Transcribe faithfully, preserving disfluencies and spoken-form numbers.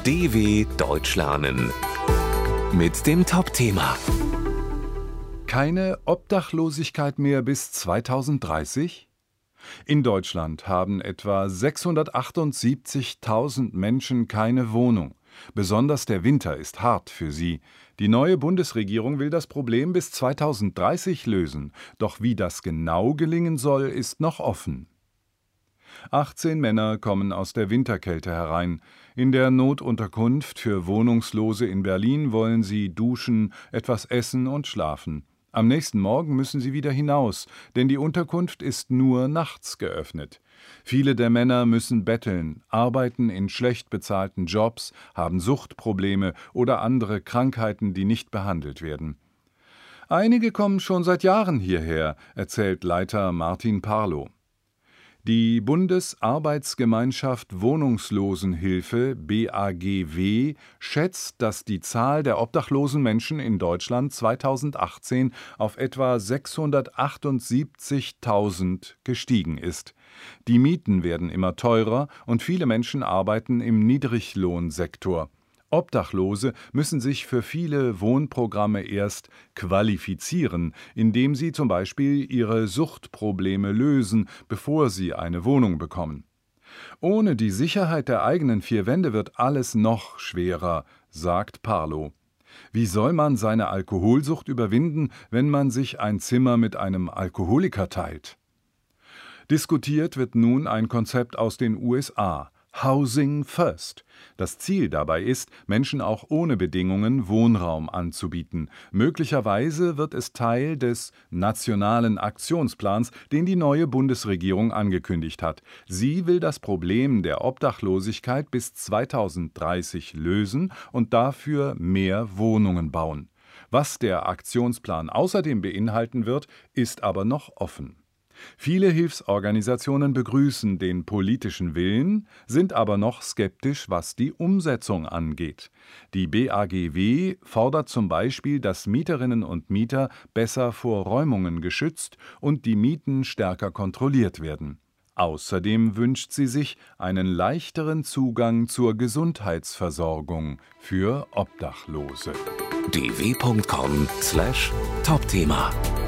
D W Deutsch lernen mit dem Top-Thema. Keine Obdachlosigkeit mehr bis zweitausenddreißig? In Deutschland haben etwa sechshundertachtundsiebzigtausend Menschen keine Wohnung. Besonders der Winter ist hart für sie. Die neue Bundesregierung will das Problem bis zweitausenddreißig lösen. Doch wie das genau gelingen soll, ist noch offen. achtzehn Männer kommen aus der Winterkälte herein. In der Notunterkunft für Wohnungslose in Berlin wollen sie duschen, etwas essen und schlafen. Am nächsten Morgen müssen sie wieder hinaus, denn die Unterkunft ist nur nachts geöffnet. Viele der Männer müssen betteln, arbeiten in schlecht bezahlten Jobs, haben Suchtprobleme oder andere Krankheiten, die nicht behandelt werden. Einige kommen schon seit Jahren hierher, erzählt Leiter Martin Parlow. Die Bundesarbeitsgemeinschaft Wohnungslosenhilfe B A G W schätzt, dass die Zahl der obdachlosen Menschen in Deutschland zweitausendachtzehn auf etwa sechshundertachtundsiebzigtausend gestiegen ist. Die Mieten werden immer teurer und viele Menschen arbeiten im Niedriglohnsektor. Obdachlose müssen sich für viele Wohnprogramme erst qualifizieren, indem sie zum Beispiel ihre Suchtprobleme lösen, bevor sie eine Wohnung bekommen. Ohne die Sicherheit der eigenen vier Wände wird alles noch schwerer, sagt Parlow. Wie soll man seine Alkoholsucht überwinden, wenn man sich ein Zimmer mit einem Alkoholiker teilt? Diskutiert wird nun ein Konzept aus den U S A. Housing First. Das Ziel dabei ist, Menschen auch ohne Bedingungen Wohnraum anzubieten. Möglicherweise wird es Teil des Nationalen Aktionsplans, den die neue Bundesregierung angekündigt hat. Sie will das Problem der Obdachlosigkeit bis zweitausenddreißig lösen und dafür mehr Wohnungen bauen. Was der Aktionsplan außerdem beinhalten wird, ist aber noch offen. Viele Hilfsorganisationen begrüßen den politischen Willen, sind aber noch skeptisch, was die Umsetzung angeht. Die B A G W fordert zum Beispiel, dass Mieterinnen und Mieter besser vor Räumungen geschützt und die Mieten stärker kontrolliert werden. Außerdem wünscht sie sich einen leichteren Zugang zur Gesundheitsversorgung für Obdachlose. d w punkt com slash Top-Thema